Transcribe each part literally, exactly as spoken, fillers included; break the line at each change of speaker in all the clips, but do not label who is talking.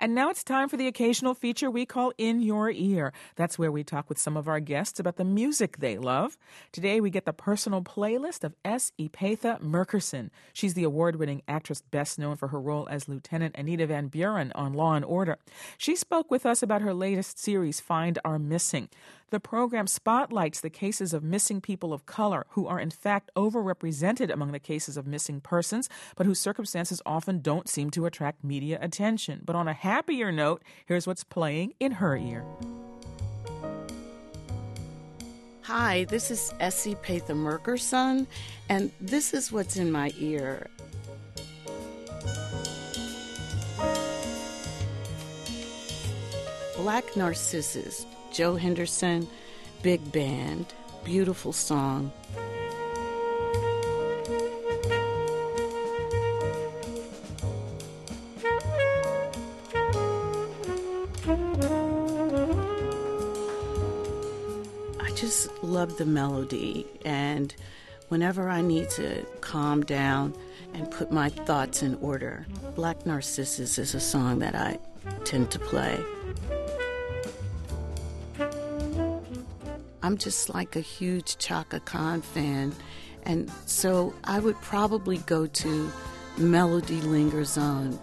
And now it's time for the occasional feature we call In Your Ear. That's where we talk with some of our guests about the music they love. Today we get the personal playlist of S. Epatha Murkerson. She's the award-winning actress best known for her role as Lieutenant Anita Van Buren on Law and Order. She spoke with us about her latest series, Find Our Missing. The program spotlights the cases of missing people of color who are in fact overrepresented among the cases of missing persons, but whose circumstances often don't seem to attract media attention. But on a happier note, here's what's playing in her ear.
Hi, this is S. Epatha Murkerson, and this is what's in my ear. Black Narcissus, Joe Henderson, big band, beautiful song. I just love the melody, and whenever I need to calm down and put my thoughts in order, Black Narcissus is a song that I tend to play. I'm just like a huge Chaka Khan fan, and so I would probably go to Melody Lingers On.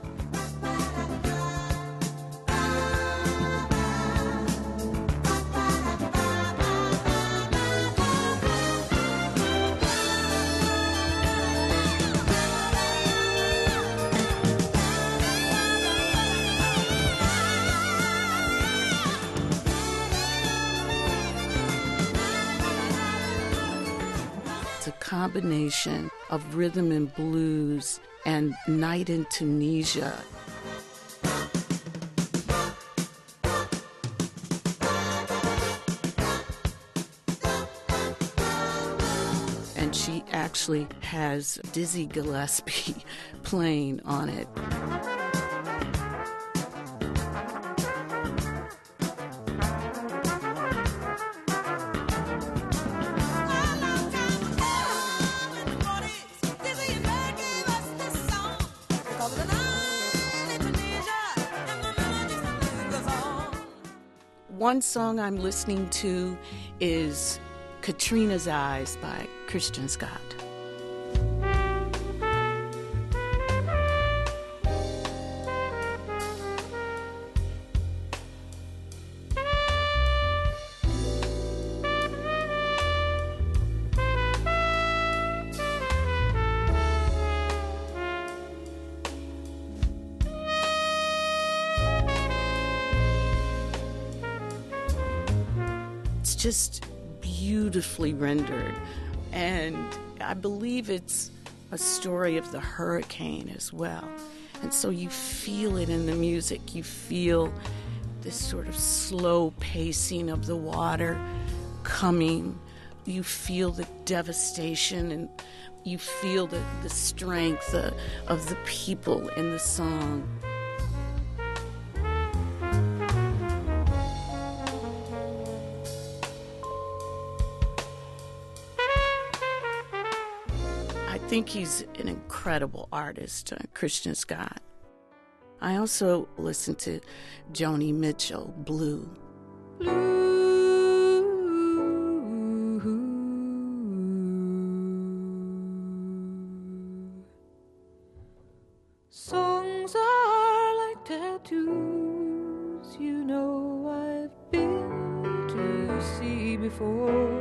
Combination of rhythm and blues and Night in Tunisia. And she actually has Dizzy Gillespie playing on it. One song I'm listening to is Katrina's Eyes by Christian Scott. Just beautifully rendered, and I believe it's a story of the hurricane as well, and so you feel it in the music. You feel this sort of slow pacing of the water coming. You feel the devastation, and you feel the, the strength uh, of the people in the song. I think he's an incredible artist, uh, Christian Scott. I also listen to Joni Mitchell, Blue.
Blue. Songs are like tattoos, you know I've been to see before.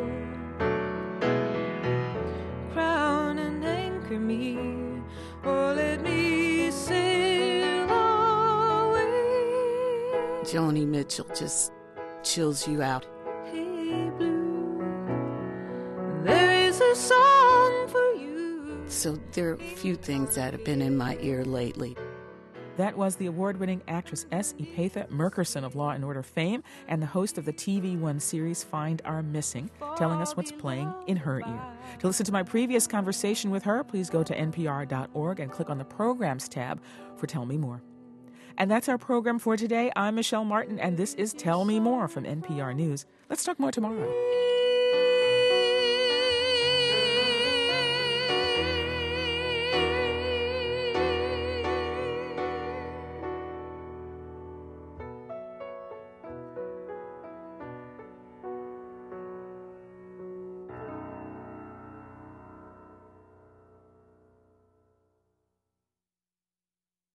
Me, or let me sail away.
Joni Mitchell just chills you out.
Hey Blue, there is a song for you.
So there are a few things that have been in my ear lately.
That was the award-winning actress S. Epatha Murkerson of Law and Order fame and the host of the T V One series Find Our Missing, telling us what's playing in her ear. To listen to my previous conversation with her, please go to N P R dot org and click on the Programs tab for Tell Me More. And that's our program for today. I'm Michelle Martin, and this is Tell Me More from N P R News. Let's talk more tomorrow.